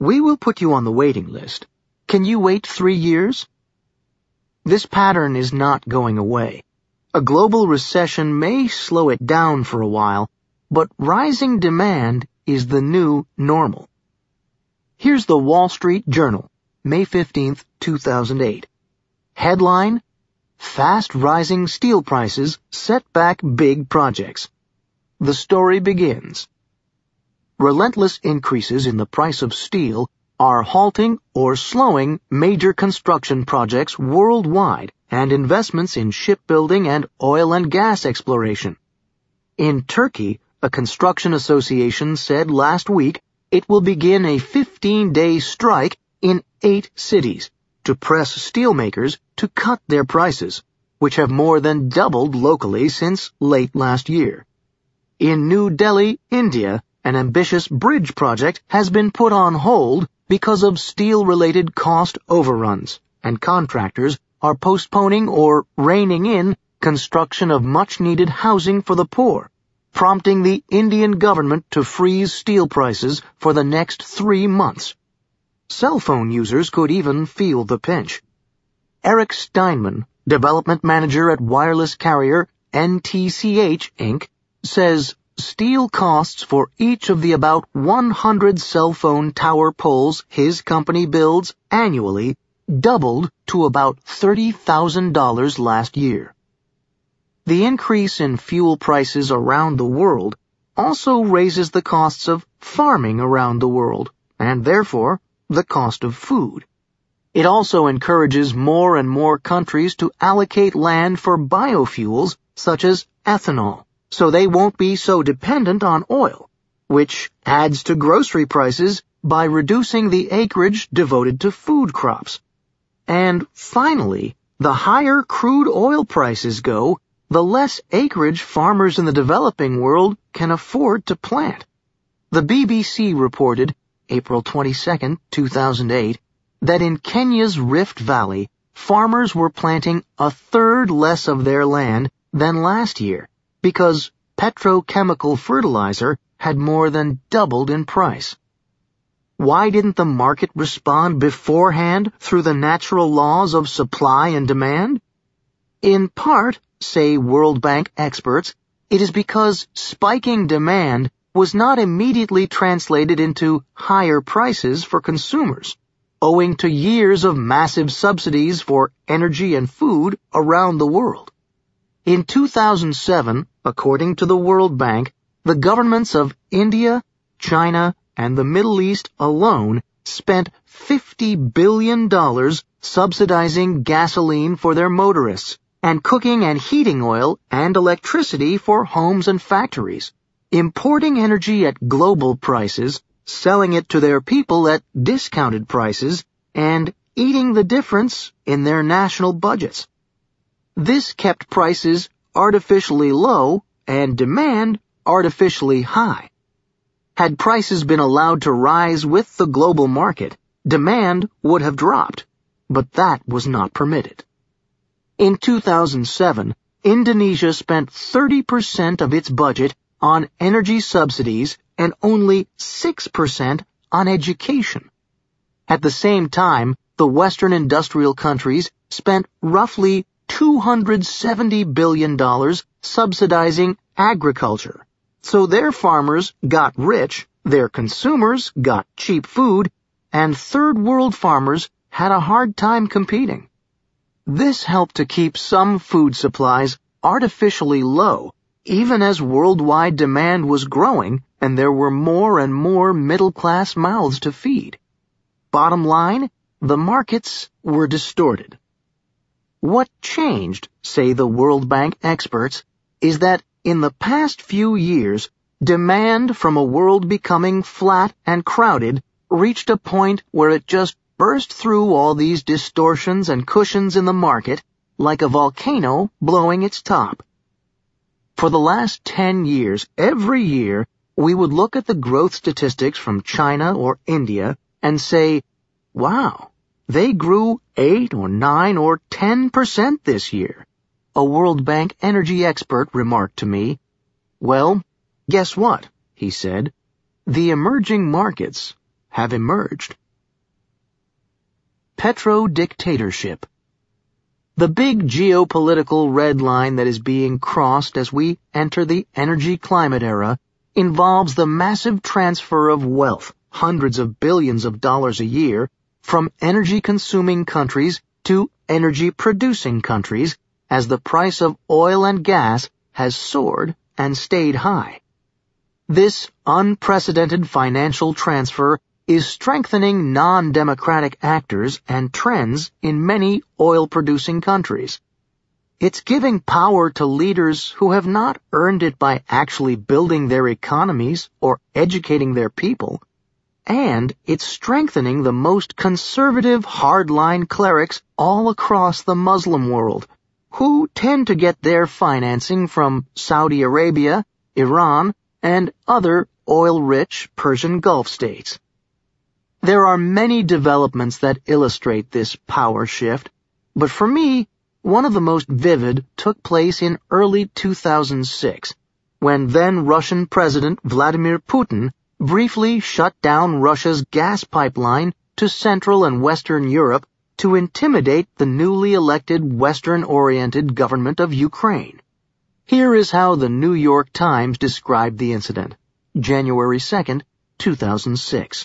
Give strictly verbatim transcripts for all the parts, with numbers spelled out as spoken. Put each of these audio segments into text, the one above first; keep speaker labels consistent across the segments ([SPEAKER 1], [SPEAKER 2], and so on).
[SPEAKER 1] We will put you on the waiting list. Can you wait three years? This pattern is not going away. A global recession may slow it down for a while, but rising demand is the new normal. Here's the Wall Street Journal, May fifteenth, two thousand eight. Headline: Fast rising steel prices set back big projects. The story begins. Relentless increases in the price of steel are halting or slowing major construction projects worldwide and investments in shipbuilding and oil and gas exploration. In Turkey, a construction association said last week it will begin a fifteen-day strike in eight cities to press steelmakers to cut their prices, which have more than doubled locally since late last year. In New Delhi, India, an ambitious bridge project has been put on hold because of steel-related cost overruns, and contractors are postponing or reining in construction of much-needed housing for the poor, prompting the Indian government to freeze steel prices for the next three months. Cell phone users could even feel the pinch. Eric Steinman, development manager at wireless carrier N T C H, Incorporated, says steel costs for each of the about one hundred cell phone tower poles his company builds annually doubled to about thirty thousand dollars last year. The increase in fuel prices around the world also raises the costs of farming around the world, and therefore the cost of food. It also encourages more and more countries to allocate land for biofuels such as ethanol, so they won't be so dependent on oil, which adds to grocery prices by reducing the acreage devoted to food crops. And finally, the higher crude oil prices go, the less acreage farmers in the developing world can afford to plant. The B B C reported, April twenty-second, two thousand eight, that in Kenya's Rift Valley, farmers were planting a third less of their land than last year because petrochemical fertilizer had more than doubled in price. Why didn't the market respond beforehand through the natural laws of supply and demand? In part, say World Bank experts, it is because spiking demand was not immediately translated into higher prices for consumers, owing to years of massive subsidies for energy and food around the world. In two thousand seven, according to the World Bank, the governments of India, China, and the Middle East alone spent fifty billion dollars subsidizing gasoline for their motorists and cooking and heating oil and electricity for homes and factories, importing energy at global prices, selling it to their people at discounted prices, and eating the difference in their national budgets. This kept prices artificially low and demand artificially high. Had prices been allowed to rise with the global market, demand would have dropped, but that was not permitted. In two thousand seven, Indonesia spent thirty percent of its budget on energy subsidies and only six percent on education. At the same time, the Western industrial countries spent roughly two hundred seventy billion dollars subsidizing agriculture, so their farmers got rich, their consumers got cheap food, and third world farmers had a hard time competing. This helped to keep some food supplies artificially low, even as worldwide demand was growing and there were more and more middle-class mouths to feed. Bottom line, the markets were distorted. What changed, say the World Bank experts, is that in the past few years, demand from a world becoming flat and crowded reached a point where it just burst through all these distortions and cushions in the market like a volcano blowing its top. For the last ten years, every year, we would look at the growth statistics from China or India and say, wow, they grew eight or nine or ten percent this year. A World Bank energy expert remarked to me, well, guess what, he said, the emerging markets have emerged. Petro-dictatorship. The big geopolitical red line that is being crossed as we enter the energy-climate era involves the massive transfer of wealth, hundreds of billions of dollars a year, from energy-consuming countries to energy-producing countries as the price of oil and gas has soared and stayed high. This unprecedented financial transfer is strengthening non-democratic actors and trends in many oil-producing countries. It's giving power to leaders who have not earned it by actually building their economies or educating their people, and it's strengthening the most conservative hardline clerics all across the Muslim world, who tend to get their financing from Saudi Arabia, Iran, and other oil-rich Persian Gulf states. There are many developments that illustrate this power shift, but for me, one of the most vivid took place in early two thousand six, when then Russian President Vladimir Putin briefly shut down Russia's gas pipeline to Central and Western Europe to intimidate the newly elected Western-oriented government of Ukraine. Here is how the New York Times described the incident, January second, two thousand six.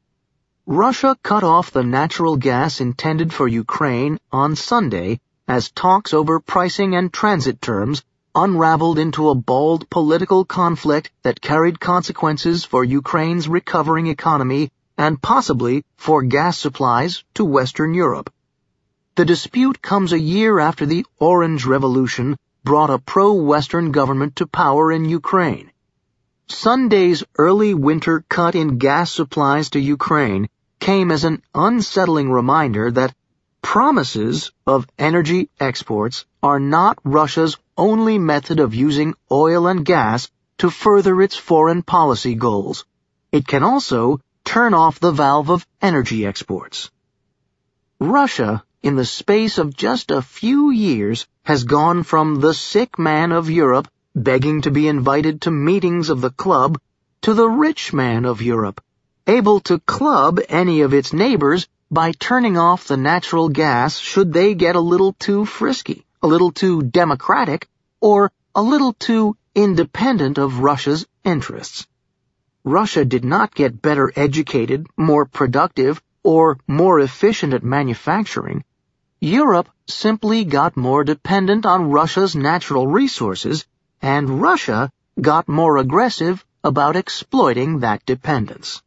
[SPEAKER 1] Russia cut off the natural gas intended for Ukraine on Sunday as talks over pricing and transit terms unraveled into a bold political conflict that carried consequences for Ukraine's recovering economy and possibly for gas supplies to Western Europe. The dispute comes a year after the Orange Revolution brought a pro-Western government to power in Ukraine. Sunday's early winter cut in gas supplies to Ukraine came as an unsettling reminder that promises of energy exports are not Russia's only method of using oil and gas to further its foreign policy goals. It can also turn off the valve of energy exports. Russia, in the space of just a few years, has gone from the sick man of Europe begging to be invited to meetings of the club to the rich man of Europe, able to club any of its neighbors by turning off the natural gas should they get a little too frisky, a little too democratic, or a little too independent of Russia's interests. Russia did not get better educated, more productive, or more efficient at manufacturing. Europe simply got more dependent on Russia's natural resources, and Russia got more aggressive about exploiting that dependence.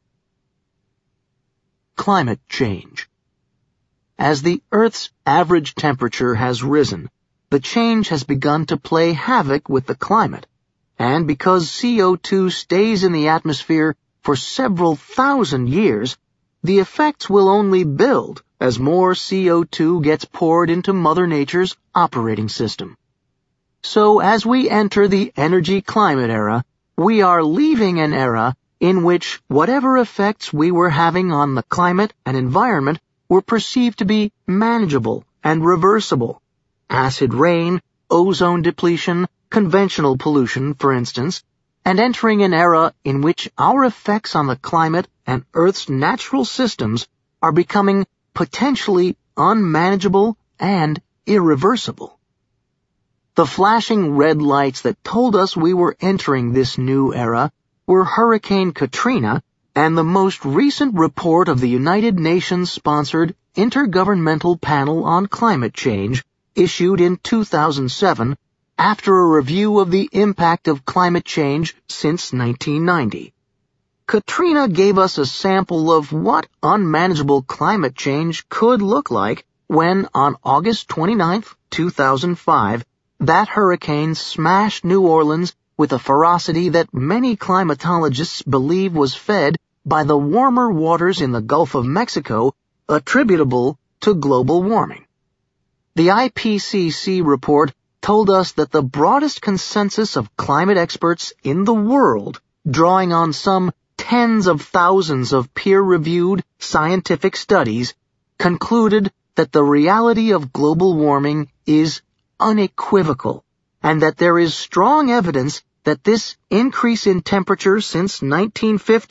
[SPEAKER 1] Climate change. As the Earth's average temperature has risen, the change has begun to play havoc with the climate, and because C O two stays in the atmosphere for several thousand years, the effects will only build as more C O two gets poured into Mother Nature's operating system. So as we enter the energy-climate era, we are leaving an era in which whatever effects we were having on the climate and environment were perceived to be manageable and reversible. Acid rain, ozone depletion, conventional pollution, for instance, and entering an era in which our effects on the climate and Earth's natural systems are becoming potentially unmanageable and irreversible. The flashing red lights that told us we were entering this new era were Hurricane Katrina and the most recent report of the United Nations-sponsored Intergovernmental Panel on Climate Change, issued in two thousand seven after a review of the impact of climate change since nineteen ninety. Katrina gave us a sample of what unmanageable climate change could look like when, on August twenty-ninth, two thousand five, that hurricane smashed New Orleans with a ferocity that many climatologists believe was fed by the warmer waters in the Gulf of Mexico attributable to global warming. The I P C C report told us that the broadest consensus of climate experts in the world, drawing on some tens of thousands of peer-reviewed scientific studies, concluded that the reality of global warming is unequivocal, and that there is strong evidence that this increase in temperature since nineteen fifty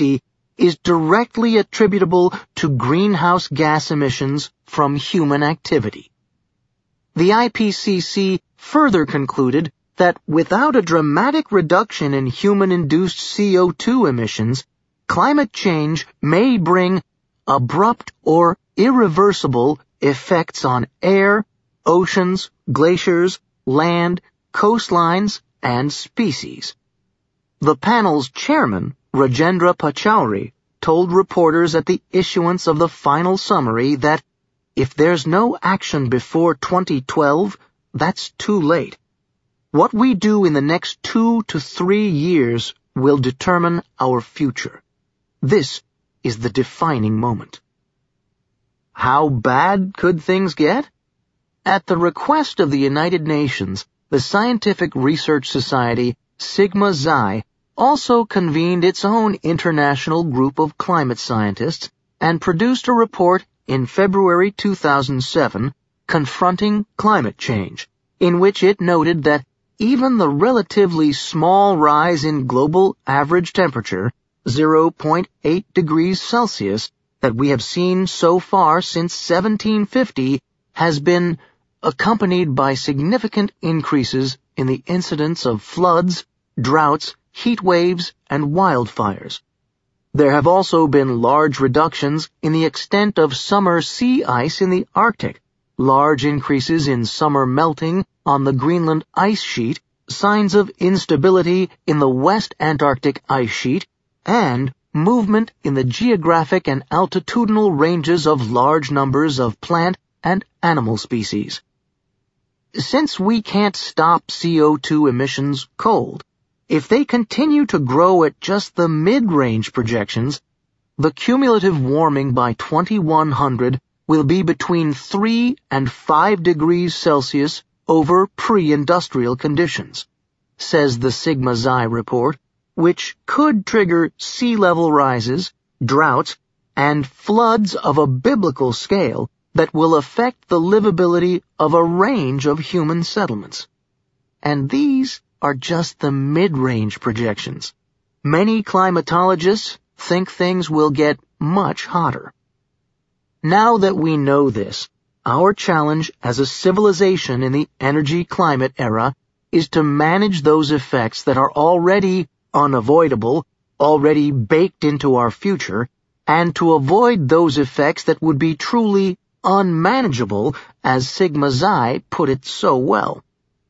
[SPEAKER 1] is directly attributable to greenhouse gas emissions from human activity. The I P C C further concluded that without a dramatic reduction in human-induced C O two emissions, climate change may bring abrupt or irreversible effects on air, oceans, glaciers, land, coastlines, and species. The panel's chairman, Rajendra Pachauri, told reporters at the issuance of the final summary that if there's no action before twenty twelve, that's too late. What we do in the next two to three years will determine our future. This is the defining moment. How bad could things get? At the request of the United Nations, the Scientific Research Society, Sigma Xi, also convened its own international group of climate scientists and produced a report in February two thousand seven, Confronting Climate Change, in which it noted that even the relatively small rise in global average temperature, zero point eight degrees Celsius, that we have seen so far since seventeen fifty, has been accompanied by significant increases in the incidence of floods, droughts, heat waves, and wildfires. There have also been large reductions in the extent of summer sea ice in the Arctic, large increases in summer melting on the Greenland ice sheet, signs of instability in the West Antarctic ice sheet, and movement in the geographic and altitudinal ranges of large numbers of plant and animal species. Since we can't stop C O two emissions cold, if they continue to grow at just the mid-range projections, the cumulative warming by twenty-one hundred will be between three and five degrees Celsius over pre-industrial conditions, says the Sigma Xi report, which could trigger sea level rises, droughts, and floods of a biblical scale that will affect the livability of a range of human settlements. And these are just the mid-range projections. Many climatologists think things will get much hotter. Now that we know this, our challenge as a civilization in the energy-climate era is to manage those effects that are already unavoidable, already baked into our future, and to avoid those effects that would be truly unmanageable, as Sigma Xi put it so well.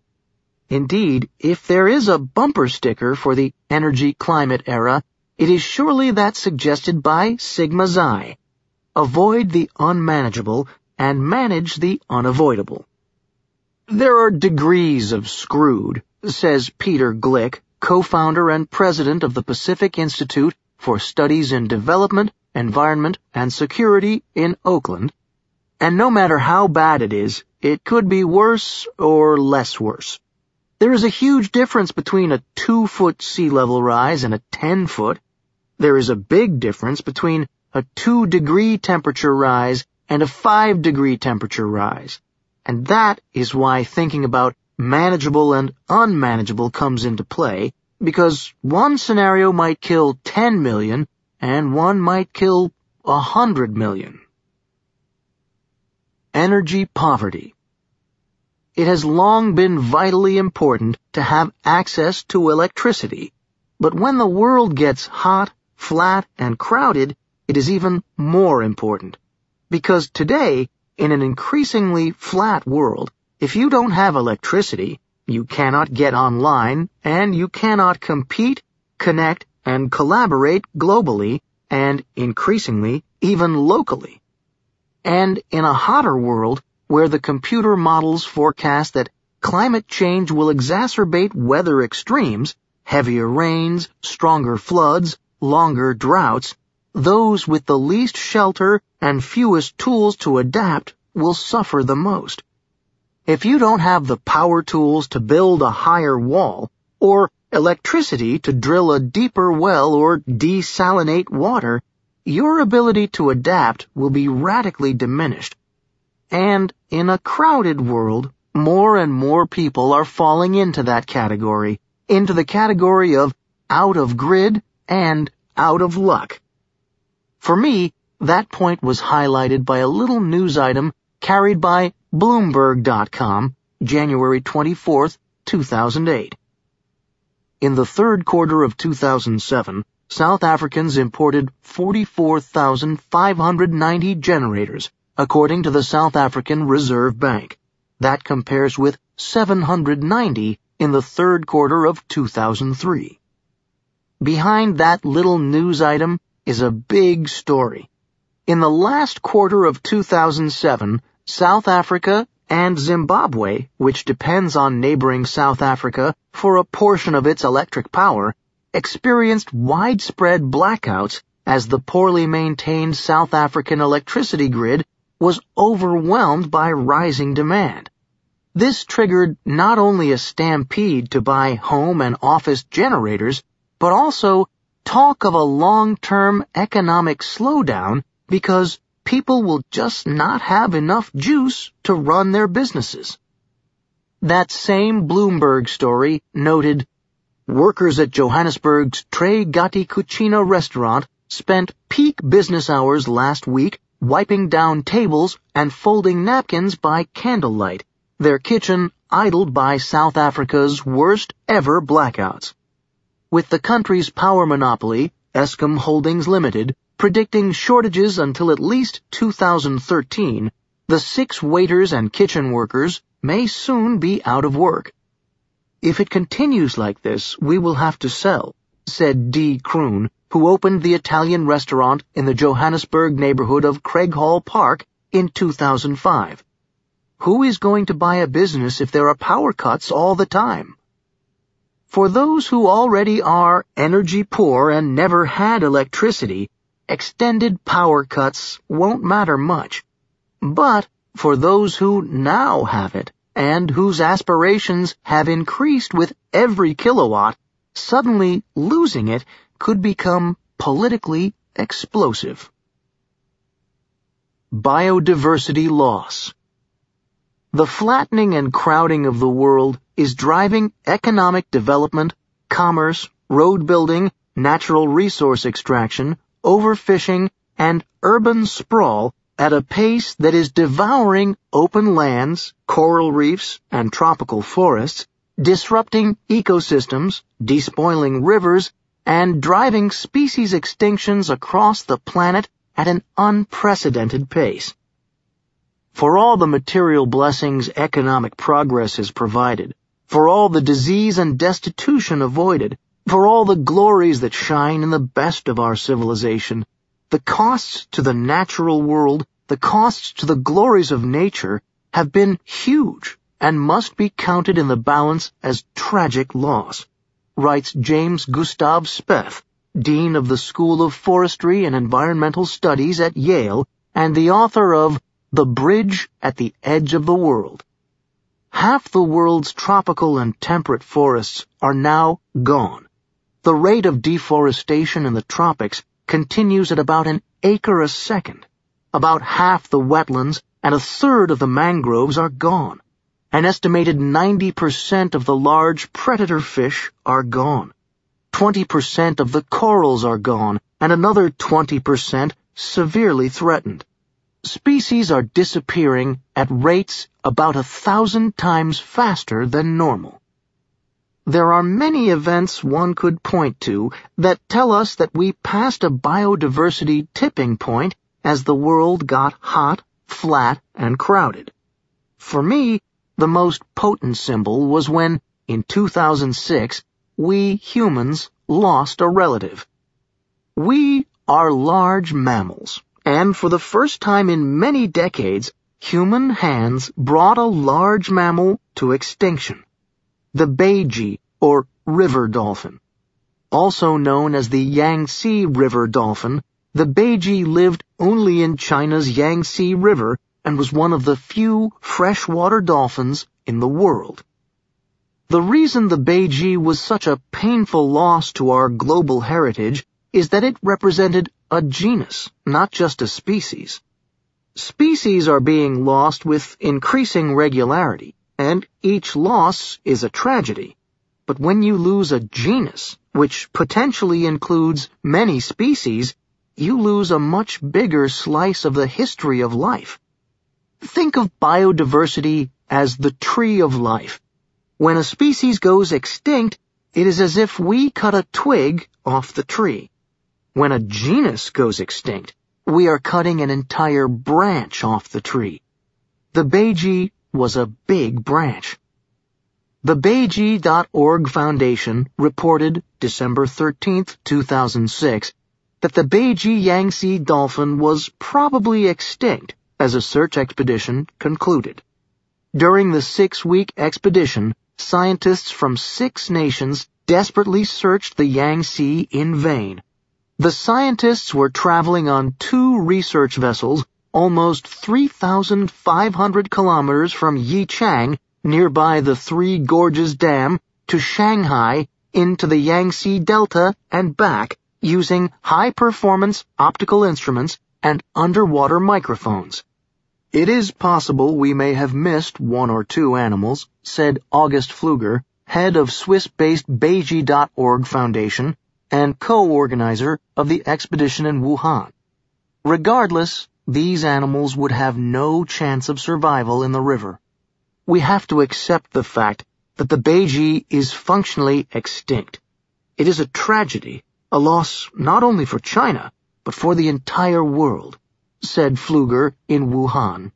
[SPEAKER 1] Indeed, if there is a bumper sticker for the energy-climate era, it is surely that suggested by Sigma Xi. Avoid the unmanageable and manage the unavoidable. There are degrees of screwed, says Peter Glick, co-founder and president of the Pacific Institute for Studies in Development, Environment, and Security in Oakland, and no matter how bad it is, it could be worse or less worse. There is a huge difference between a two-foot sea level rise and a ten-foot. There is a big difference between a two-degree temperature rise and a five-degree temperature rise. And that is why thinking about manageable and unmanageable comes into play, because one scenario might kill ten million and one might kill one hundred million. Energy poverty. It has long been vitally important to have access to electricity, but when the world gets hot, flat, and crowded, it is even more important. Because today, in an increasingly flat world, if you don't have electricity, you cannot get online, and you cannot compete, connect, and collaborate globally, and increasingly, even locally. And in a hotter world, where the computer models forecast that climate change will exacerbate weather extremes, heavier rains, stronger floods, longer droughts, those with the least shelter and fewest tools to adapt will suffer the most. If you don't have the power tools to build a higher wall, or electricity to drill a deeper well or desalinate water, your ability to adapt will be radically diminished. And in a crowded world, more and more people are falling into that category, into the category of out of grid and out of luck. For me, that point was highlighted by a little news item carried by Bloomberg dot com, January twenty-fourth, two thousand eight. In the third quarter of two thousand seven, South Africans imported forty-four thousand five hundred ninety generators, according to the South African Reserve Bank. That compares with seven hundred ninety in the third quarter of two thousand three. Behind that little news item is a big story. In the last quarter of two thousand seven, South Africa and Zimbabwe, which depends on neighboring South Africa for a portion of its electric power, experienced widespread blackouts as the poorly maintained South African electricity grid was overwhelmed by rising demand. This triggered not only a stampede to buy home and office generators, but also talk of a long-term economic slowdown because people will just not have enough juice to run their businesses. That same Bloomberg story noted, workers at Johannesburg's Trei Gatti Cucina restaurant spent peak business hours last week wiping down tables and folding napkins by candlelight, their kitchen idled by South Africa's worst ever blackouts. With the country's power monopoly, Eskom Holdings Limited, predicting shortages until at least two thousand thirteen, the six waiters and kitchen workers may soon be out of work. If it continues like this, we will have to sell, said Dee Kroon, who opened the Italian restaurant in the Johannesburg neighborhood of Craighall Park in two thousand five. Who is going to buy a business if there are power cuts all the time? For those who already are energy poor and never had electricity, extended power cuts won't matter much. But for those who now have it, and whose aspirations have increased with every kilowatt, suddenly losing it could become politically explosive. Biodiversity loss. The flattening and crowding of the world is driving economic development, commerce, road building, natural resource extraction, overfishing, and urban sprawl at a pace that is devouring open lands, coral reefs, and tropical forests, disrupting ecosystems, despoiling rivers, and driving species extinctions across the planet at an unprecedented pace. For all the material blessings economic progress has provided, for all the disease and destitution avoided, for all the glories that shine in the best of our civilization, the costs to the natural world, the costs to the glories of nature, have been huge and must be counted in the balance as tragic loss, writes James Gustav Speth, Dean of the School of Forestry and Environmental Studies at Yale and the author of The Bridge at the Edge of the World. Half the world's tropical and temperate forests are now gone. The rate of deforestation in the tropics continues at about an acre a second. About half the wetlands and a third of the mangroves are gone. An estimated ninety percent of the large predator fish are gone. twenty percent of the corals are gone, and another twenty percent severely threatened. Species are disappearing at rates about a thousand times faster than normal. There are many events one could point to that tell us that we passed a biodiversity tipping point as the world got hot, flat, and crowded. For me, the most potent symbol was when, in two thousand six, we humans lost a relative. We are large mammals, and for the first time in many decades, human hands brought a large mammal to extinction. The Beiji, or river dolphin. Also known as the Yangtze River dolphin, the Beiji lived only in China's Yangtze River and was one of the few freshwater dolphins in the world. The reason the Beiji was such a painful loss to our global heritage is that it represented a genus, not just a species. Species are being lost with increasing regularity, and each loss is a tragedy. But when you lose a genus, which potentially includes many species, you lose a much bigger slice of the history of life. Think of biodiversity as the tree of life. When a species goes extinct, it is as if we cut a twig off the tree. When a genus goes extinct, we are cutting an entire branch off the tree. The Beiji was a big branch. The Beiji dot org Foundation reported December thirteenth, two thousand six, that the Beiji Yangtze dolphin was probably extinct as a search expedition concluded. During the six-week expedition, scientists from six nations desperately searched the Yangtze in vain. The scientists were traveling on two research vessels almost three thousand five hundred kilometers from Yichang, nearby the Three Gorges Dam, to Shanghai, into the Yangtze Delta and back, using high-performance optical instruments and underwater microphones. It is possible we may have missed one or two animals, said August Pfluger, head of Swiss-based Beiji dot org Foundation and co-organizer of the expedition in Wuhan. Regardless, these animals would have no chance of survival in the river. We have to accept the fact that the Beiji is functionally extinct. It is a tragedy, a loss not only for China, but for the entire world, said Pfluger in Wuhan.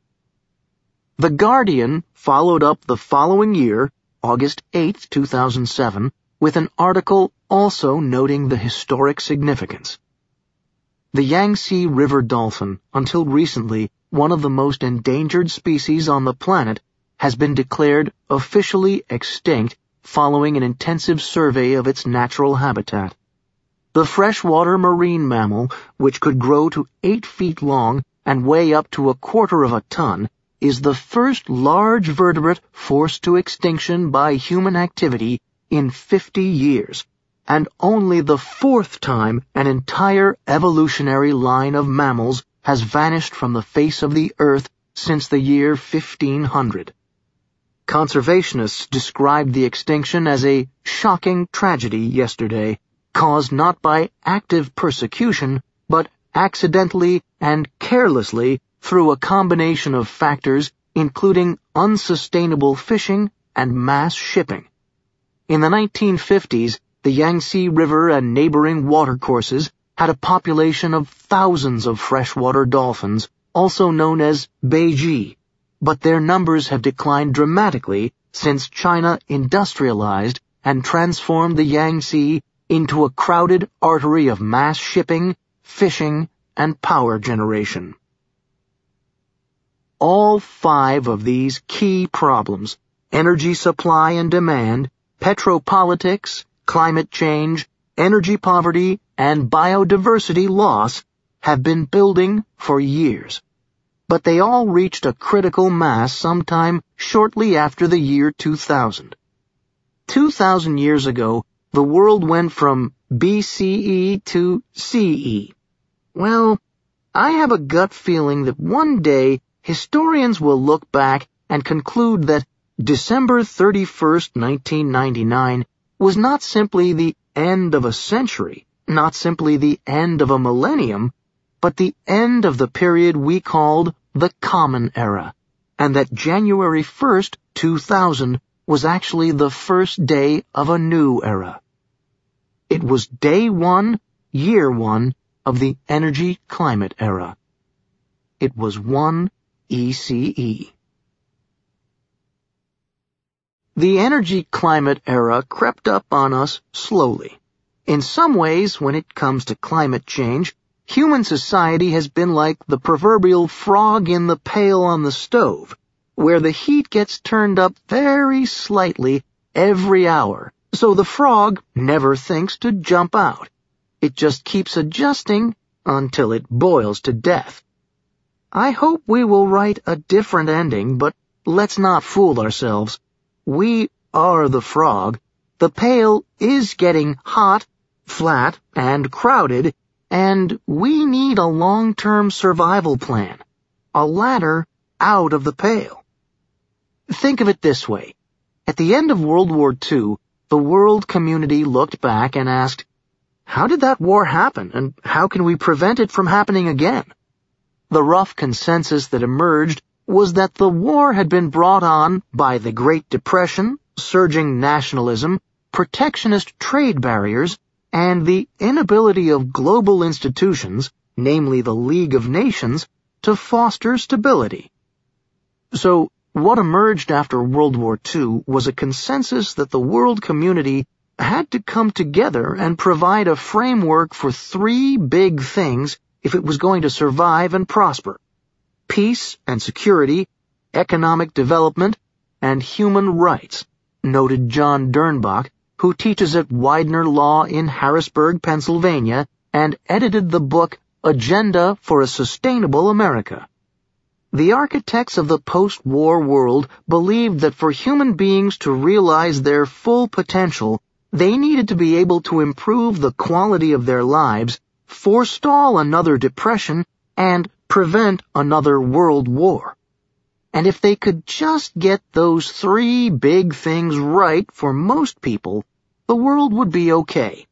[SPEAKER 1] The Guardian followed up the following year, August eighth, two thousand seven, with an article also noting the historic significance. The Yangtze River dolphin, until recently one of the most endangered species on the planet, has been declared officially extinct following an intensive survey of its natural habitat. The freshwater marine mammal, which could grow to eight feet long and weigh up to a quarter of a ton, is the first large vertebrate forced to extinction by human activity in fifty years, and only the fourth time an entire evolutionary line of mammals has vanished from the face of the earth since the year fifteen hundred. Conservationists described the extinction as a shocking tragedy yesterday, caused not by active persecution, but accidentally and carelessly through a combination of factors including unsustainable fishing and mass shipping. In the nineteen fifties, the Yangtze River and neighboring watercourses had a population of thousands of freshwater dolphins, also known as Beiji, but their numbers have declined dramatically since China industrialized and transformed the Yangtze into a crowded artery of mass shipping, fishing, and power generation. All five of these key problems, energy supply and demand, petropolitics, climate change, energy poverty, and biodiversity loss, have been building for years. But they all reached a critical mass sometime shortly after the year two thousand. Two thousand years ago, the world went from B C E to C E. Well, I have a gut feeling that one day historians will look back and conclude that December thirty-first, nineteen ninety-nine was not simply the end of a century, not simply the end of a millennium, but the end of the period we called the Common Era, and that January first, two thousand was actually the first day of a new era. It was day one, year one, of the energy-climate era. It was one E C E. The energy-climate era crept up on us slowly. In some ways, when it comes to climate change, human society has been like the proverbial frog in the pail on the stove, where the heat gets turned up very slightly every hour, so the frog never thinks to jump out. It just keeps adjusting until it boils to death. I hope we will write a different ending, but let's not fool ourselves. We are the frog. The pail is getting hot, flat, and crowded, and we need a long-term survival plan, a ladder out of the pail. Think of it this way. At the end of World War Two, the world community looked back and asked, how did that war happen, and how can we prevent it from happening again? The rough consensus that emerged was that the war had been brought on by the Great Depression, surging nationalism, protectionist trade barriers, and the inability of global institutions, namely the League of Nations, to foster stability. So, what emerged after World War Two was a consensus that the world community had to come together and provide a framework for three big things if it was going to survive and prosper: peace and security, economic development, and human rights, noted John Dernbach, who teaches at Widener Law in Harrisburg, Pennsylvania, and edited the book Agenda for a Sustainable America. The architects of the post-war world believed that for human beings to realize their full potential, they needed to be able to improve the quality of their lives, forestall another depression, and prevent another world war. And if they could just get those three big things right for most people, the world would be okay.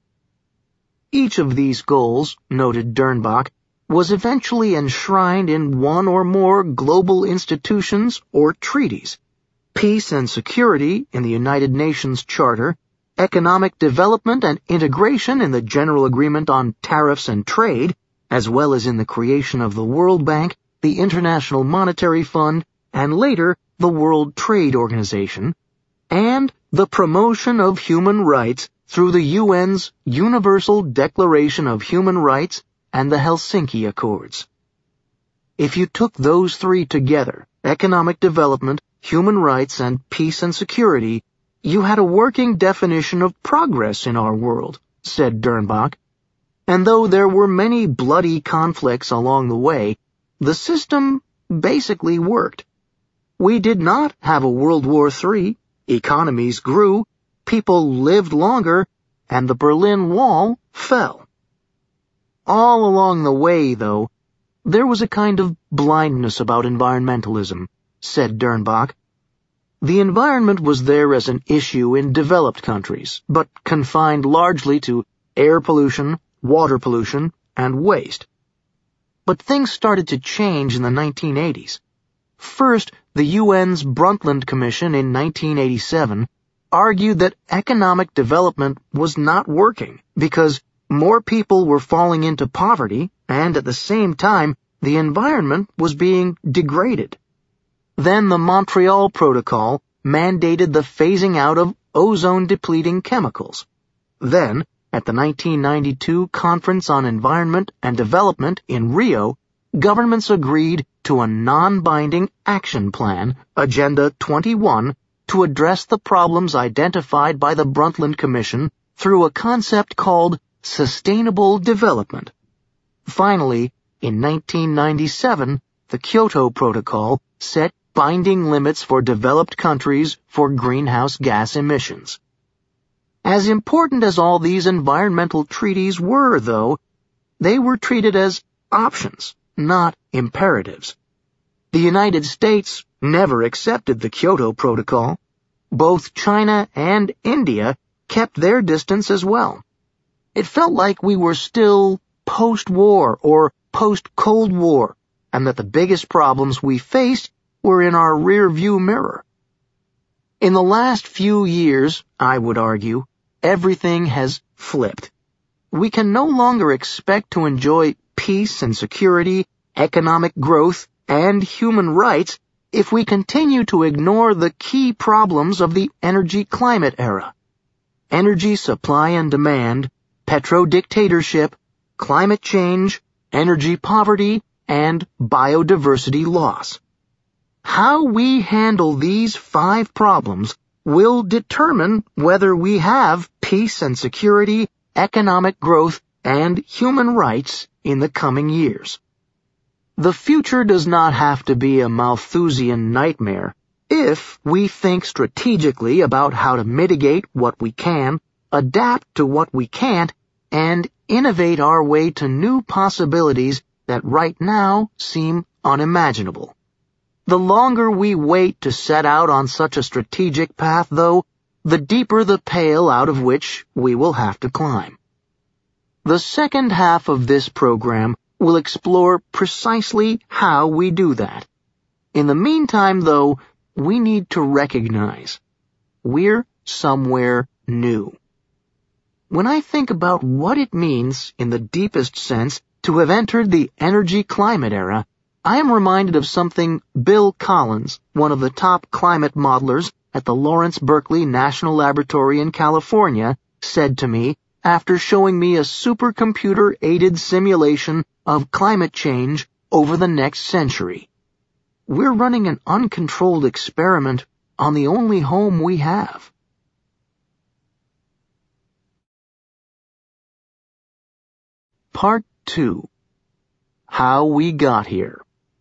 [SPEAKER 1] Each of these goals, noted Dernbach, was eventually enshrined in one or more global institutions or treaties: peace and security in the United Nations Charter, economic development and integration in the General Agreement on Tariffs and Trade, as well as in the creation of the World Bank, the International Monetary Fund, and later the World Trade Organization, and the promotion of human rights through the U N's Universal Declaration of Human Rights and the Helsinki Accords. If you took those three together, economic development, human rights, and peace and security, you had a working definition of progress in our world, said Dernbach. And though there were many bloody conflicts along the way, the system basically worked. We did not have a World War Three, economies grew, people lived longer, and the Berlin Wall fell. All along the way, though, there was a kind of blindness about environmentalism, said Dernbach. The environment was there as an issue in developed countries, but confined largely to air pollution, water pollution, and waste. But things started to change in the nineteen eighties. First, the U N's Brundtland Commission in nineteen eighty-seven argued that economic development was not working because more people were falling into poverty, and at the same time, the environment was being degraded. Then the Montreal Protocol mandated the phasing out of ozone-depleting chemicals. Then, at the nineteen ninety-two Conference on Environment and Development in Rio, governments agreed to a non-binding action plan, Agenda twenty-one, to address the problems identified by the Brundtland Commission through a concept called sustainable development. Finally, in nineteen ninety-seven, the Kyoto Protocol set binding limits for developed countries for greenhouse gas emissions. As important as all these environmental treaties were, though, they were treated as options, not imperatives. The United States never accepted the Kyoto Protocol. Both China and India kept their distance as well. It felt like we were still post-war or post-Cold War, and that the biggest problems we faced were in our rear-view mirror. In the last few years, I would argue, everything has flipped. We can no longer expect to enjoy peace and security, economic growth, and human rights if we continue to ignore the key problems of the energy-climate era: energy supply and demand, petro-dictatorship, climate change, energy poverty, and biodiversity loss. How we handle these five problems will determine whether we have peace and security, economic growth, and human rights in the coming years. The future does not have to be a Malthusian nightmare if we think strategically about how to mitigate what we can, adapt to what we can't, and innovate our way to new possibilities that right now seem unimaginable. The longer we wait to set out on such a strategic path, though, the deeper the pale out of which we will have to climb. The second half of this program will explore precisely how we do that. In the meantime, though, we need to recognize we're somewhere new. When I think about what it means, in the deepest sense, to have entered the energy-climate era, I am reminded of something Bill Collins, one of the top climate modelers at the Lawrence Berkeley National Laboratory in California, said to me after showing me a supercomputer-aided simulation of climate change over the next century. We're running an uncontrolled experiment on the only home we have. Part two. How We Got Here.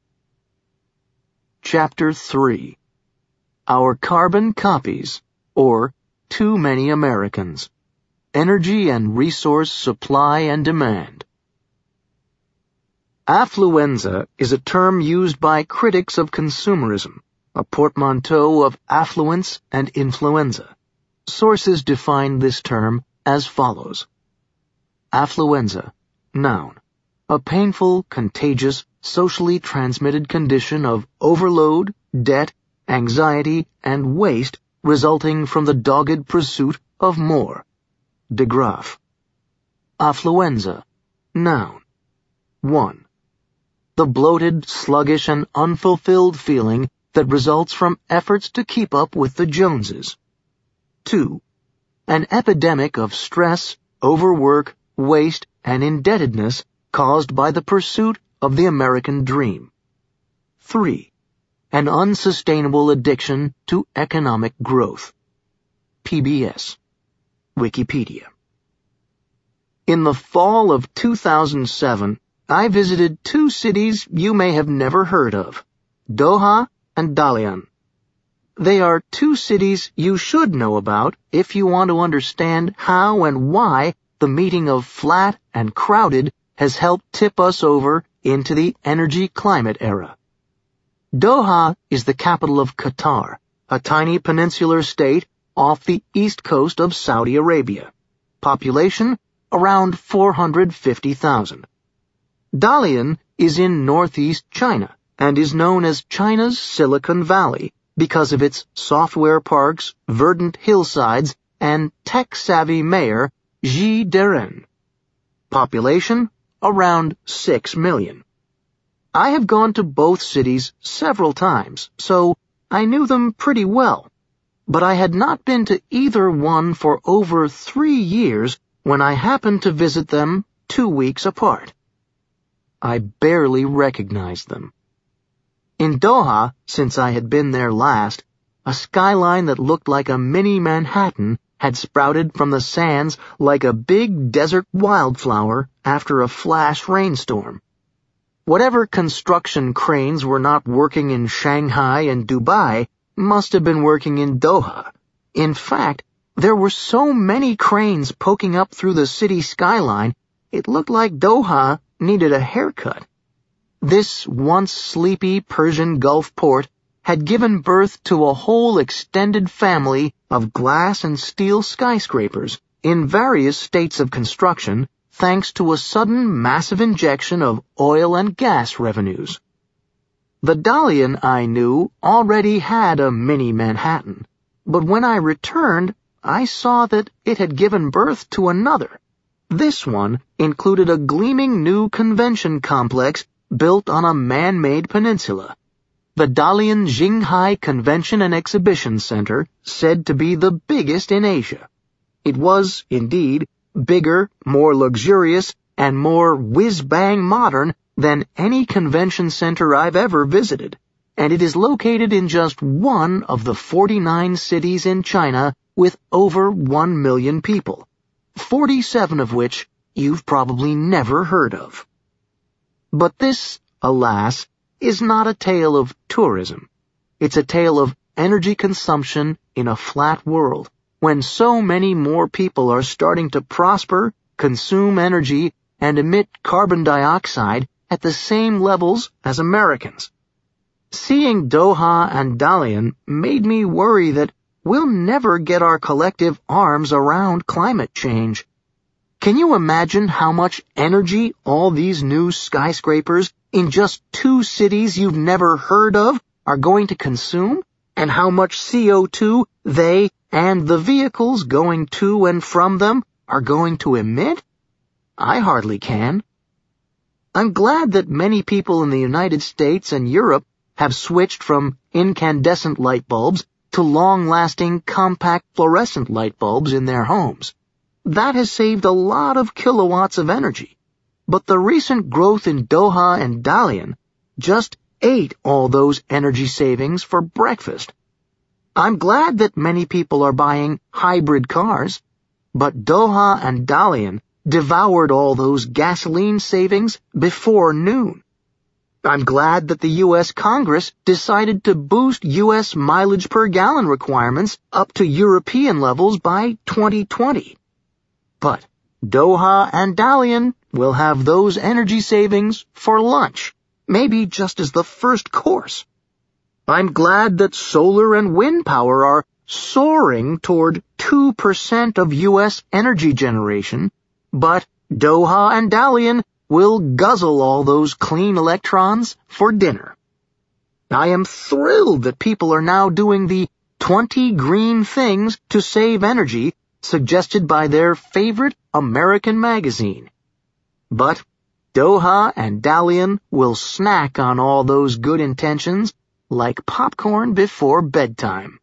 [SPEAKER 1] Chapter three. Our Carbon Copies, or Too Many Americans. Energy and Resource Supply and Demand. Affluenza is a term used by critics of consumerism, a portmanteau of affluence and influenza. Sources define this term as follows. Affluenza, noun, a painful, contagious, socially transmitted condition of overload, debt, anxiety, and waste resulting from the dogged pursuit of more. De Graaf. Affluenza, noun. one. The bloated, sluggish, and unfulfilled feeling that results from efforts to keep up with the Joneses. two. An epidemic of stress, overwork, waste, and indebtedness caused by the pursuit of the American dream. three. An unsustainable addiction to economic growth. P B S. Wikipedia. In the fall of two thousand seven, I visited two cities you may have never heard of, Doha and Dalian. They are two cities you should know about if you want to understand how and why the meeting of flat and crowded has helped tip us over into the energy-climate era. Doha is the capital of Qatar, a tiny peninsular state off the east coast of Saudi Arabia. Population, around four hundred fifty thousand. Dalian is in northeast China and is known as China's Silicon Valley because of its software parks, verdant hillsides, and tech-savvy mayor Xi Deren. Population, around six million. I have gone to both cities several times, so I knew them pretty well, but I had not been to either one for over three years when I happened to visit them two weeks apart. I barely recognized them. In Doha, since I had been there last, a skyline that looked like a mini Manhattan had sprouted from the sands like a big desert wildflower after a flash rainstorm. Whatever construction cranes were not working in Shanghai and Dubai must have been working in Doha. In fact, there were so many cranes poking up through the city skyline, it looked like Doha needed a haircut. This once sleepy Persian Gulf port had given birth to a whole extended family of glass and steel skyscrapers in various states of construction, thanks to a sudden massive injection of oil and gas revenues. The Dalian I knew already had a mini Manhattan, but when I returned, I saw that it had given birth to another. This one included a gleaming new convention complex built on a man-made peninsula. The Dalian Xinghai Convention and Exhibition Center, said to be the biggest in Asia. It was, indeed, bigger, more luxurious, and more whiz-bang modern than any convention center I've ever visited, and it is located in just one of the forty-nine cities in China with over one million people, forty-seven of which you've probably never heard of. But this, alas, is not a tale of tourism. It's a tale of energy consumption in a flat world, when so many more people are starting to prosper, consume energy, and emit carbon dioxide at the same levels as Americans. Seeing Doha and Dalian made me worry that we'll never get our collective arms around climate change. Can you imagine how much energy all these new skyscrapers in just two cities you've never heard of are going to consume? And how much C O two they and the vehicles going to and from them are going to emit? I hardly can. I'm glad that many people in the United States and Europe have switched from incandescent light bulbs to long-lasting compact fluorescent light bulbs in their homes. That has saved a lot of kilowatts of energy. But the recent growth in Doha and Dalian just ate all those energy savings for breakfast. I'm glad that many people are buying hybrid cars, but Doha and Dalian devoured all those gasoline savings before noon. I'm glad that the U S Congress decided to boost U S mileage per gallon requirements up to European levels by twenty twenty. But Doha and Dalian will have those energy savings for lunch, maybe just as the first course. I'm glad that solar and wind power are soaring toward two percent of U S energy generation, but Doha and Dalian will guzzle all those clean electrons for dinner. I am thrilled that people are now doing the twenty green things to save energy suggested by their favorite American magazine. But Doha and Dalian will snack on all those good intentions like popcorn before bedtime.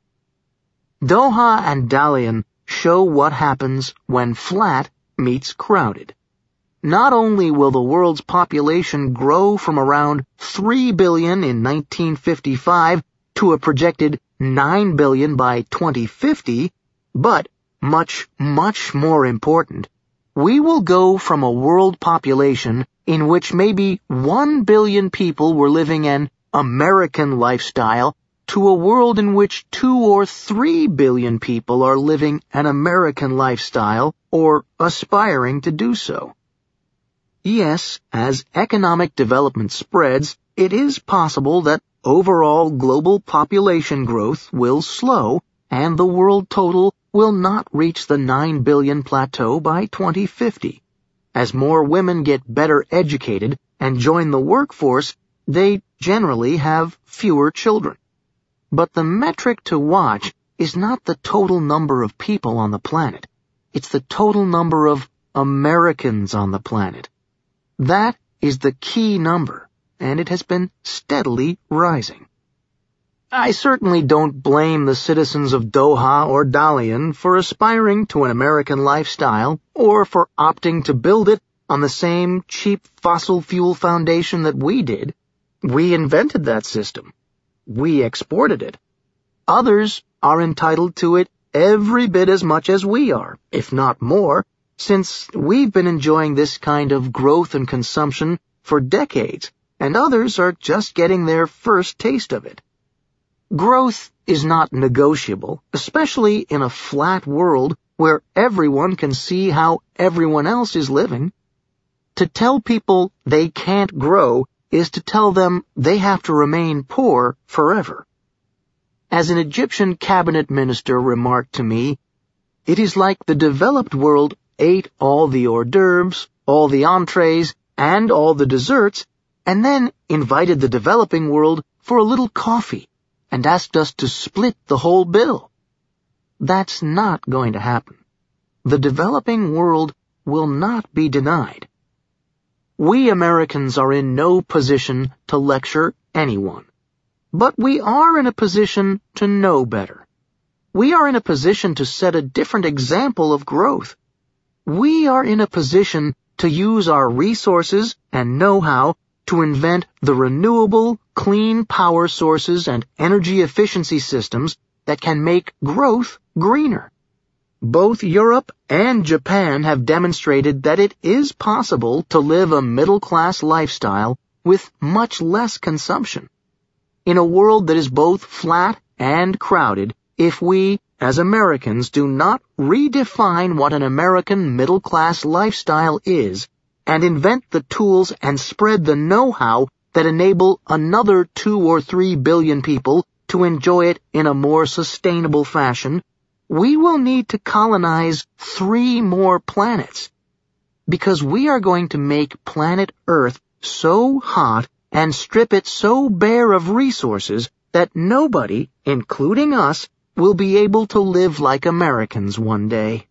[SPEAKER 1] Doha and Dalian show what happens when flat meets crowded. Not only will the world's population grow from around three billion in nineteen fifty-five to a projected nine billion by twenty fifty, but much, much more important, we will go from a world population in which maybe one billion people were living an American lifestyle to a world in which two or three billion people are living an American lifestyle or aspiring to do so. Yes, as economic development spreads, it is possible that overall global population growth will slow and the world total will not reach the nine billion plateau by twenty fifty. As more women get better educated and join the workforce, they generally have fewer children. But the metric to watch is not the total number of people on the planet. It's the total number of Americans on the planet. That is the key number, and it has been steadily rising. I certainly don't blame the citizens of Doha or Dalian for aspiring to an American lifestyle or for opting to build it on the same cheap fossil fuel foundation that we did. We invented that system. We exported it. Others are entitled to it every bit as much as we are, if not more, since we've been enjoying this kind of growth and consumption for decades, and others are just getting their first taste of it. Growth is not negotiable, especially in a flat world where everyone can see how everyone else is living. To tell people they can't grow is to tell them they have to remain poor forever. As an Egyptian cabinet minister remarked to me, it is like the developed world ate all the hors d'oeuvres, all the entrees, and all the desserts, and then invited the developing world for a little coffee and asked us to split the whole bill. That's not going to happen. The developing world will not be denied. We Americans are in no position to lecture anyone, but we are in a position to know better. We are in a position to set a different example of growth. We are in a position to use our resources and know-how to invent the renewable, clean power sources and energy efficiency systems that can make growth greener. Both Europe and Japan have demonstrated that it is possible to live a middle-class lifestyle with much less consumption. In a world that is both flat and crowded, if we, as Americans, do not redefine what an American middle-class lifestyle is and invent the tools and spread the know-how that enable another two or three billion people to enjoy it in a more sustainable fashion, we will need to colonize three more planets. because we are going to make planet Earth so hot and strip it so bare of resources that nobody, including us, will be able to live like Americans one day.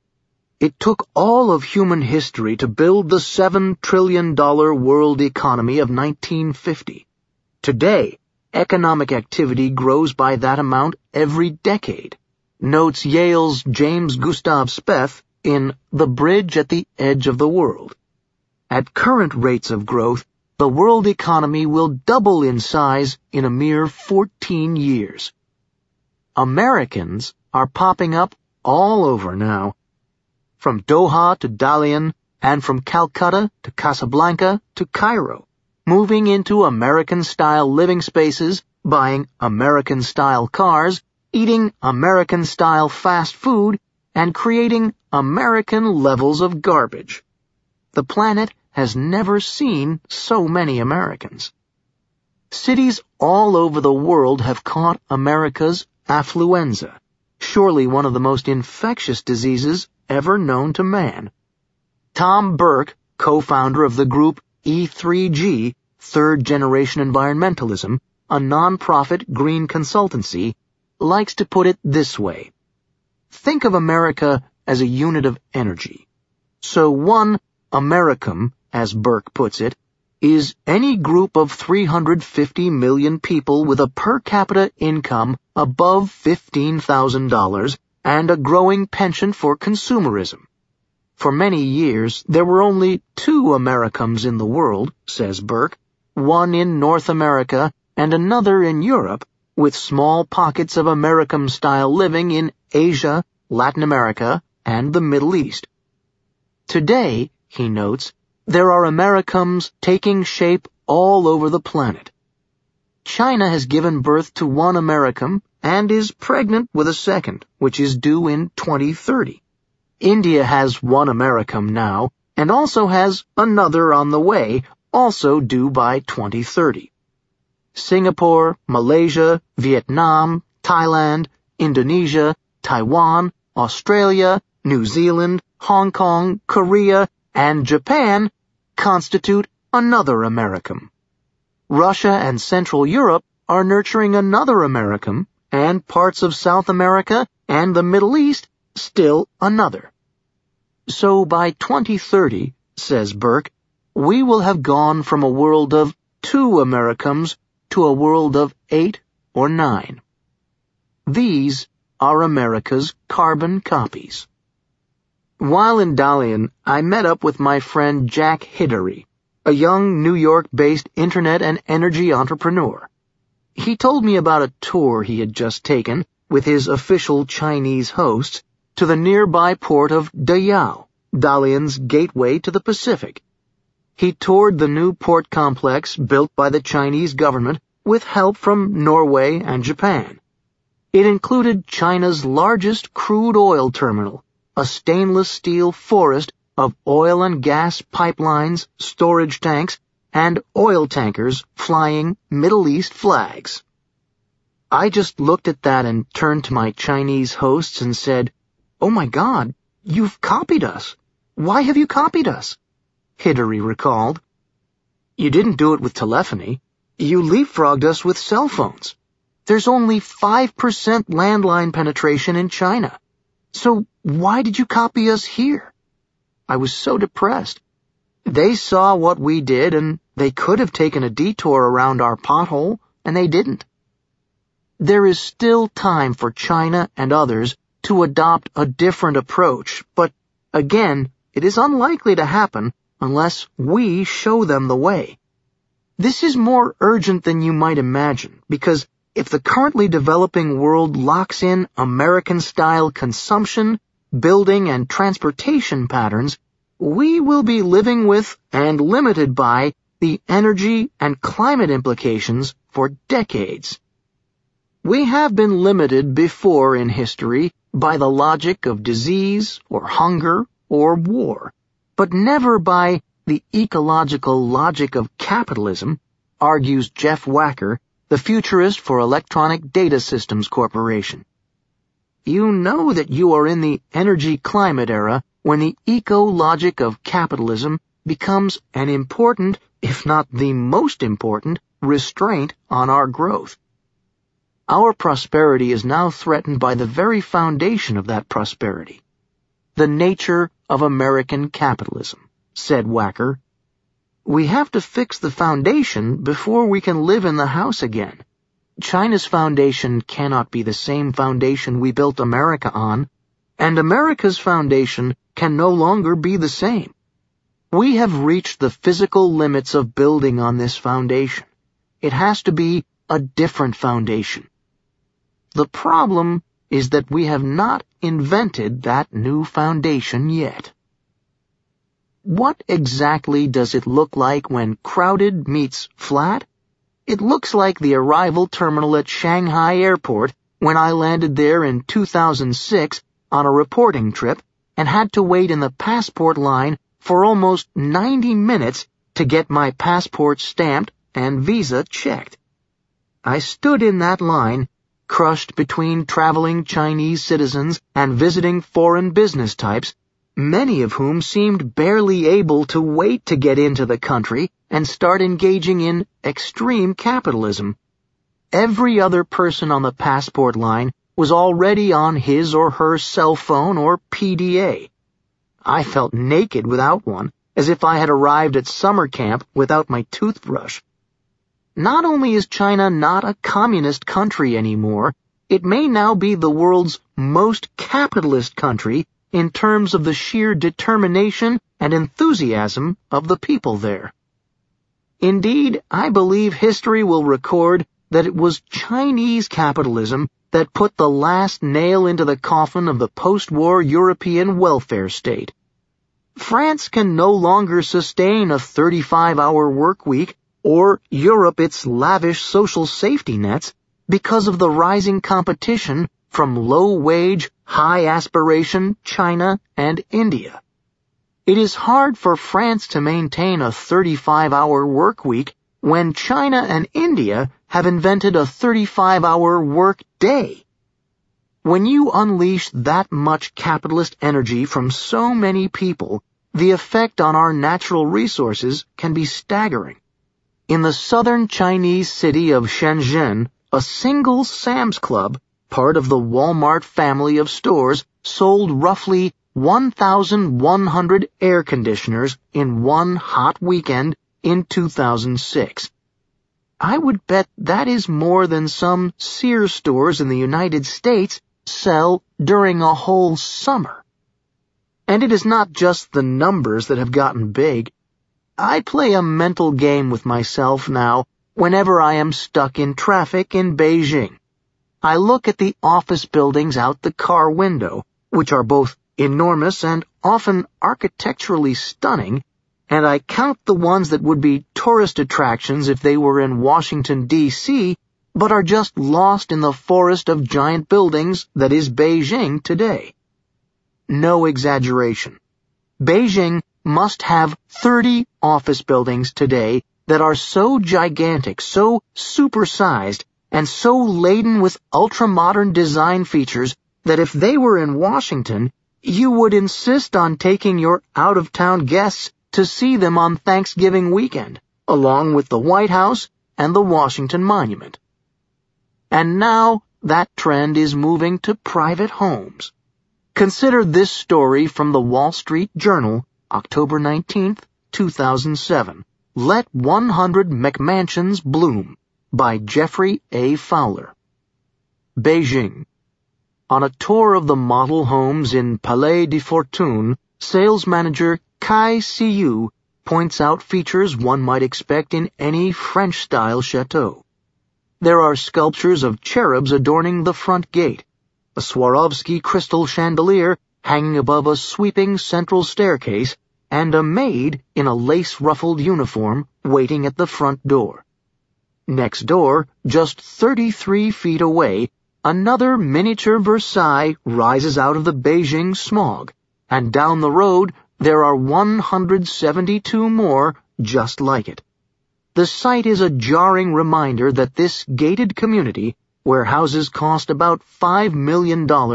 [SPEAKER 1] It took all of human history to build the seven trillion dollar world economy of nineteen fifty. Today, economic activity grows by that amount every decade, notes Yale's James Gustav Speth in The Bridge at the Edge of the World. At current rates of growth, the world economy will double in size in a mere fourteen years. Americans are popping up all over now. From Doha to Dalian, and from Calcutta to Casablanca to Cairo, moving into American-style living spaces, buying American-style cars, eating American-style fast food, and creating American levels of garbage. The planet has never seen so many Americans. Cities all over the world have caught America's affluenza, surely one of the most infectious diseases ever known to man. Tom Burke, co-founder of the group E three G, Third Generation Environmentalism, a non-profit green consultancy, likes to put it this way. Think of America as a unit of energy. So one Americum, as Burke puts it, is any group of three hundred fifty million people with a per capita income above fifteen thousand dollars and a growing penchant for consumerism. For many years, there were only two Americums in the world, says Burke, one in North America and another in Europe, with small pockets of Americum-style living in Asia, Latin America, and the Middle East. Today, he notes, there are Americums taking shape all over the planet. China has given birth to one Americum and is pregnant with a second, which is due in twenty thirty. India has one Americum now and also has another on the way, also due by twenty thirty. Singapore, Malaysia, Vietnam, Thailand, Indonesia, Taiwan, Australia, New Zealand, Hong Kong, Korea, and Japan constitute another Americum. Russia and Central Europe are nurturing another Americum, and parts of South America and the Middle East still another. So by twenty thirty, says Burke, we will have gone from a world of two Americums to a world of eight or nine. These are America's carbon copies. While in Dalian, I met up with my friend Jack Hidary, a young New York-based internet and energy entrepreneur. He told me about a tour he had just taken with his official Chinese hosts to the nearby port of Dayao, Dalian's gateway to the Pacific. He toured the new port complex built by the Chinese government with help from Norway and Japan. It included China's largest crude oil terminal, a stainless steel forest of oil and gas pipelines, storage tanks, and oil tankers flying Middle East flags. I just looked at that and turned to my Chinese hosts and said, "Oh my God, you've copied us. Why have you copied us?" Hidary recalled. "You didn't do it with telephony. You leapfrogged us with cell phones. There's only five percent landline penetration in China. So why did you copy us here?" I was so depressed. They saw what we did, and they could have taken a detour around our pothole, and they didn't. There is still time for China and others to adopt a different approach, but again, it is unlikely to happen unless we show them the way. This is more urgent than you might imagine, because if the currently developing world locks in American-style consumption, building, and transportation patterns, we will be living with and limited by the energy and climate implications for decades. We have been limited before in history by the logic of disease or hunger or war, but never by the ecological logic of capitalism, argues Jeff Wacker, the futurist for Electronic Data Systems Corporation. You know that you are in the energy climate era when the eco-logic of capitalism becomes an important, if not the most important, restraint on our growth. Our prosperity is now threatened by the very foundation of that prosperity. The nature of American capitalism, said Wacker. We have to fix the foundation before we can live in the house again. China's foundation cannot be the same foundation we built America on, and America's foundation can no longer be the same. We have reached the physical limits of building on this foundation. It has to be a different foundation. The problem is that we have not invented that new foundation yet. What exactly does it look like when crowded meets flat? It looks like the arrival terminal at Shanghai Airport when I landed there in two thousand six on a reporting trip and had to wait in the passport line for almost ninety minutes to get my passport stamped and visa checked. I stood in that line, crushed between traveling Chinese citizens and visiting foreign business types, many of whom seemed barely able to wait to get into the country and start engaging in extreme capitalism. Every other person on the passport line was already on his or her cell phone or P D A. I felt naked without one, as if I had arrived at summer camp without my toothbrush. Not only is China not a communist country anymore, it may now be the world's most capitalist country in terms of the sheer determination and enthusiasm of the people there. Indeed, I believe history will record that it was Chinese capitalism that put the last nail into the coffin of the post-war European welfare state. France can no longer sustain a thirty-five hour work week or Europe its lavish social safety nets because of the rising competition from low-wage, high-aspiration China and India. It is hard for France to maintain a thirty-five hour work week when China and India have invented a thirty-five hour work day. When you unleash that much capitalist energy from so many people, the effect on our natural resources can be staggering. In the southern Chinese city of Shenzhen, a single Sam's Club, part of the Walmart family of stores, sold roughly one thousand one hundred air conditioners in one hot weekend in two thousand six. I would bet that is more than some Sears stores in the United States sell during a whole summer. And it is not just the numbers that have gotten big. I play a mental game with myself now whenever I am stuck in traffic in Beijing. I look at the office buildings out the car window, which are both enormous and often architecturally stunning, and I count the ones that would be tourist attractions if they were in Washington, D C, but are just lost in the forest of giant buildings that is Beijing today. No exaggeration. Beijing must have thirty office buildings today that are so gigantic, so supersized, and so laden with ultra-modern design features that if they were in Washington, you would insist on taking your out-of-town guests to see them on Thanksgiving weekend, along with the White House and the Washington Monument. And now that trend is moving to private homes. Consider this story from the Wall Street Journal, October nineteenth, two thousand seven. Let one hundred McMansions Bloom, by Jeffrey A. Fowler. Beijing. On a tour of the model homes in Palais de Fortune, sales manager Kai Siu points out features one might expect in any French-style chateau. There are sculptures of cherubs adorning the front gate, a Swarovski crystal chandelier hanging above a sweeping central staircase, and a maid in a lace-ruffled uniform waiting at the front door. Next door, just thirty-three feet away, another miniature Versailles rises out of the Beijing smog, and down the road there are one hundred seventy-two more just like it. The sight is a jarring reminder that this gated community, where houses cost about five million dollars,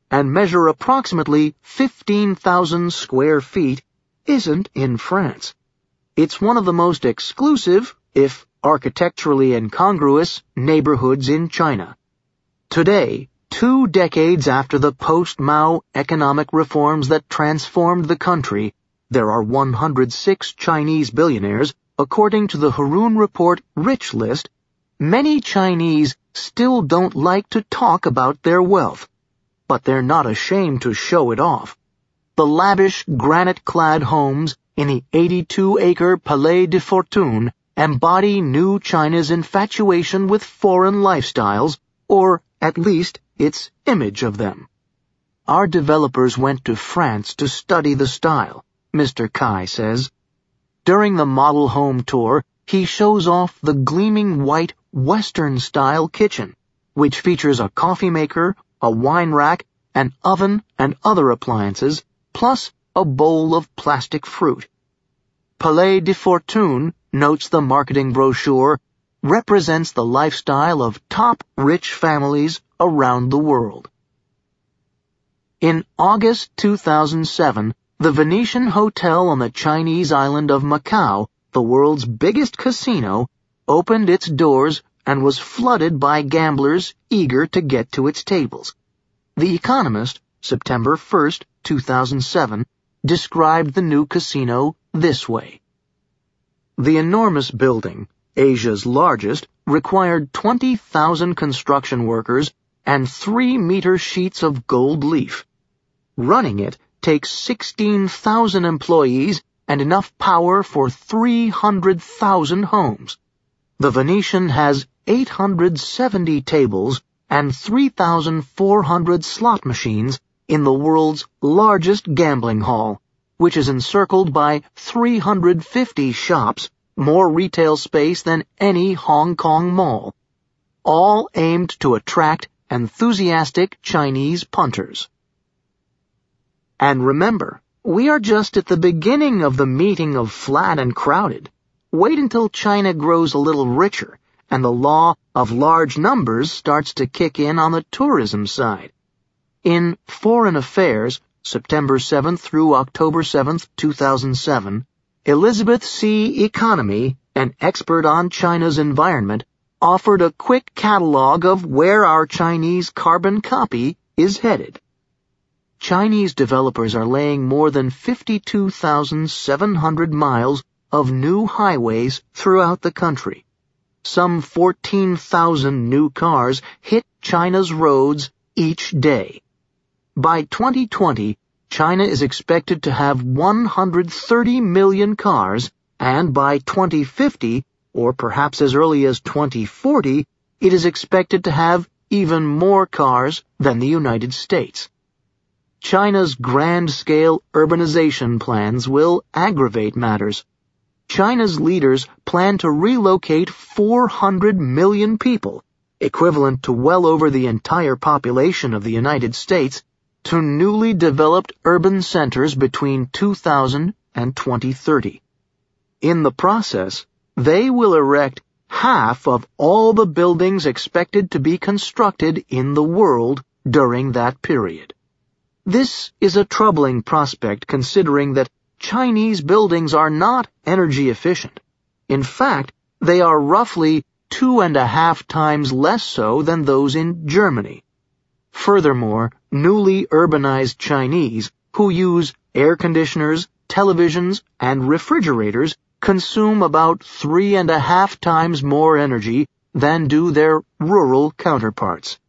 [SPEAKER 1] and measure approximately fifteen thousand square feet isn't in France. It's one of the most exclusive, if architecturally incongruous, neighborhoods in China. Today, two decades after the post-Mao economic reforms that transformed the country, there are one hundred six Chinese billionaires, according to the Hurun Report Rich List. Many Chinese still don't like to talk about their wealth, but they're not ashamed to show it off. The lavish granite-clad homes in the eighty-two acre Palais de Fortune embody new China's infatuation with foreign lifestyles, or at least its image of them. Our developers went to France to study the style, Mister Kai says. During the model home tour, he shows off the gleaming white Western-style kitchen, which features a coffee maker, a wine rack, an oven, and other appliances, plus a bowl of plastic fruit. Palais de Fortune, notes the marketing brochure, represents the lifestyle of top rich families around the world. In August two thousand seven, the Venetian Hotel on the Chinese island of Macau, the world's biggest casino, opened its doors and was flooded by gamblers eager to get to its tables. The Economist, September first, two thousand seven, described the new casino this way. The enormous building, Asia's largest, required twenty thousand construction workers and three-meter sheets of gold leaf. Running it takes sixteen thousand employees and enough power for three hundred thousand homes. The Venetian has eight hundred seventy tables and three thousand four hundred slot machines in the world's largest gambling hall, which is encircled by three hundred fifty shops, more retail space than any Hong Kong mall, all aimed to attract enthusiastic Chinese punters. And remember, we are just at the beginning of the meeting of flat and crowded. Wait until China grows a little richer and the law of large numbers starts to kick in on the tourism side. In Foreign Affairs, September seventh through October seventh, two thousand seven, Elizabeth C. Economy, an expert on China's environment, offered a quick catalog of where our Chinese carbon copy is headed. Chinese developers are laying more than fifty-two thousand seven hundred miles of new highways throughout the country. Some fourteen thousand new cars hit China's roads each day. By twenty twenty, China is expected to have one hundred thirty million cars, and by twenty fifty, or perhaps as early as twenty forty, it is expected to have even more cars than the United States. China's grand-scale urbanization plans will aggravate matters. China's leaders plan to relocate four hundred million people, equivalent to well over the entire population of the United States, to newly developed urban centers between two thousand and twenty thirty. In the process, they will erect half of all the buildings expected to be constructed in the world during that period. This is a troubling prospect considering that Chinese buildings are not energy efficient. In fact, they are roughly two and a half times less so than those in Germany. Furthermore, newly urbanized Chinese, who use air conditioners, televisions, and refrigerators, consume about three and a half times more energy than do their rural counterparts.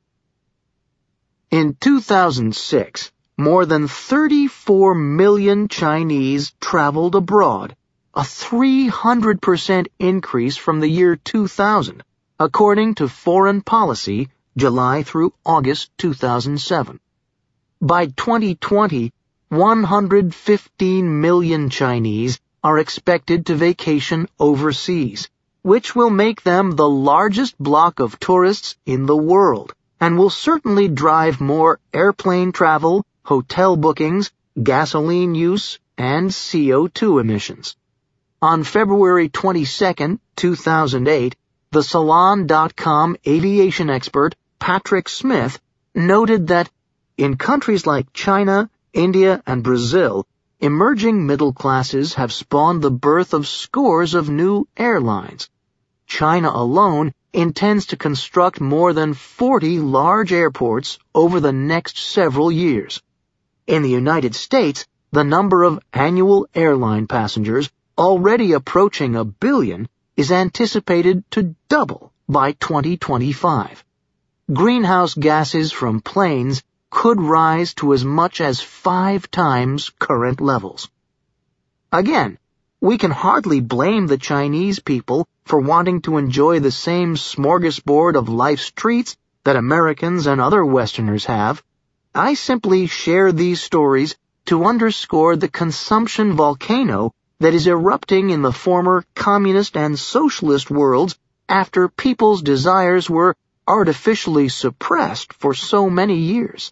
[SPEAKER 1] In two thousand six, more than thirty-four million Chinese traveled abroad, a three hundred percent increase from the year two thousand, according to Foreign Policy, July through August two thousand seven. By twenty twenty, one hundred fifteen million Chinese are expected to vacation overseas, which will make them the largest block of tourists in the world, and will certainly drive more airplane travel, hotel bookings, gasoline use, and C O two emissions. On February twenty-second, two thousand eight, the Salon dot com aviation expert Patrick Smith noted that In countries like China, India, and Brazil, emerging middle classes have spawned the birth of scores of new airlines. China alone intends to construct more than forty large airports over the next several years. In the United States, the number of annual airline passengers, already approaching a billion, is anticipated to double by twenty twenty-five. Greenhouse gases from planes could rise to as much as five times current levels. Again, we can hardly blame the Chinese people for wanting to enjoy the same smorgasbord of life's treats that Americans and other Westerners have. I simply share these stories to underscore the consumption volcano that is erupting in the former communist and socialist worlds after people's desires were artificially suppressed for so many years.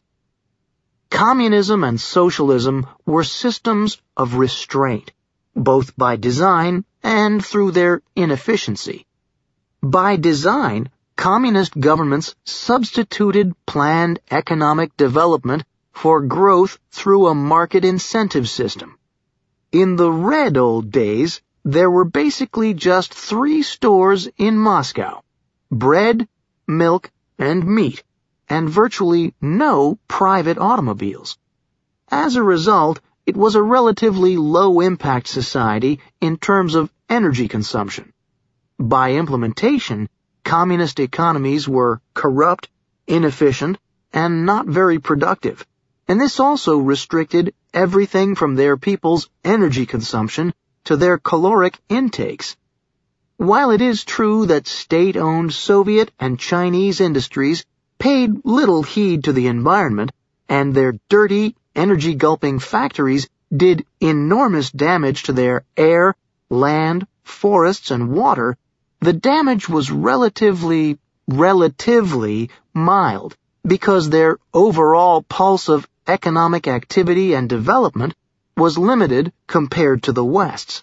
[SPEAKER 1] Communism and socialism were systems of restraint, both by design and through their inefficiency. By design, communist governments substituted planned economic development for growth through a market incentive system. In the red old days, there were basically just three stores in Moscow: bread, milk, and meat, and virtually no private automobiles. As a result, it was a relatively low-impact society in terms of energy consumption. By implementation, communist economies were corrupt, inefficient, and not very productive, and this also restricted everything from their people's energy consumption to their caloric intakes. While it is true that state-owned Soviet and Chinese industries paid little heed to the environment, and their dirty, energy-gulping factories did enormous damage to their air, land, forests, and water, the damage was relatively, relatively mild, because their overall pulse of economic activity and development was limited compared to the West's.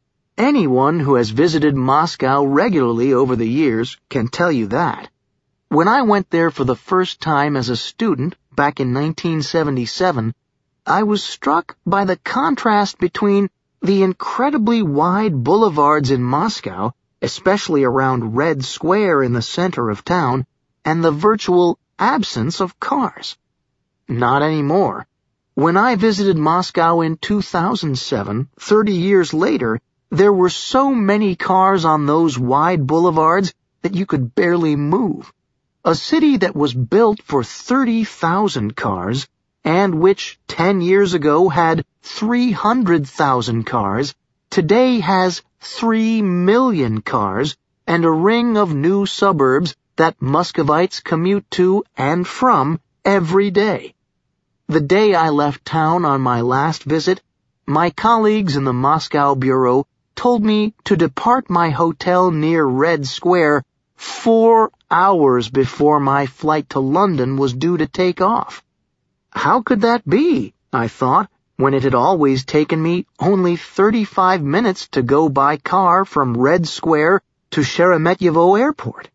[SPEAKER 1] Anyone who has visited Moscow regularly over the years can tell you that. When I went there for the first time as a student back in nineteen seventy-seven, I was struck by the contrast between the incredibly wide boulevards in Moscow, especially around Red Square in the center of town, and the virtual absence of cars. Not anymore. When I visited Moscow in two thousand seven, thirty years later, there were so many cars on those wide boulevards that you could barely move. A city that was built for thirty thousand cars, and which ten years ago had three hundred thousand cars, today has three million cars and a ring of new suburbs that Muscovites commute to and from every day. The day I left town on my last visit, my colleagues in the Moscow bureau told me to depart my hotel near Red Square four hours before my flight to London was due to take off. How could that be, I thought, when it had always taken me only thirty-five minutes to go by car from Red Square to Sheremetyevo Airport?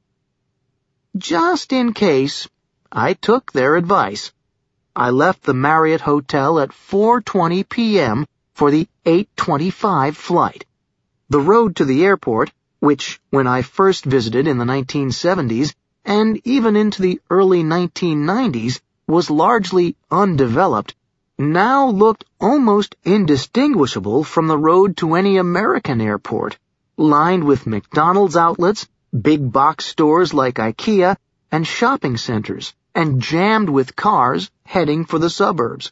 [SPEAKER 1] Just in case, I took their advice. I left the Marriott Hotel at four twenty p.m. for the eight twenty-five flight. The road to the airport, which, when I first visited in the nineteen seventies, and even into the early nineteen nineties, was largely undeveloped, now looked almost indistinguishable from the road to any American airport, lined with McDonald's outlets, big box stores like IKEA, and shopping centers, and jammed with cars heading for the suburbs.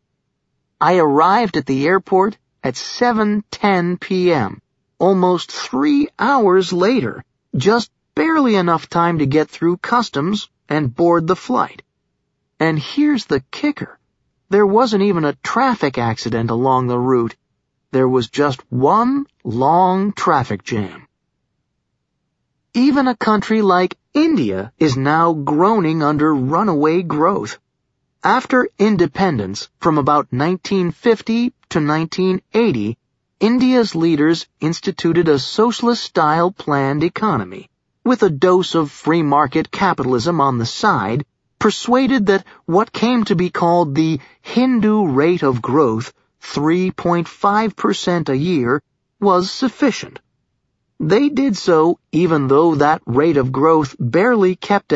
[SPEAKER 1] I arrived at the airport at seven ten p.m., almost three hours later, just barely enough time to get through customs and board the flight. And here's the kicker. There wasn't even a traffic accident along the route. There was just one long traffic jam. Even a country like India is now groaning under runaway growth. After independence from about nineteen fifty to nineteen eighty, India's leaders instituted a socialist-style planned economy, with a dose of free market capitalism on the side, persuaded that what came to be called the Hindu rate of growth, three point five percent a year, was sufficient. They did so even though that rate of growth barely kept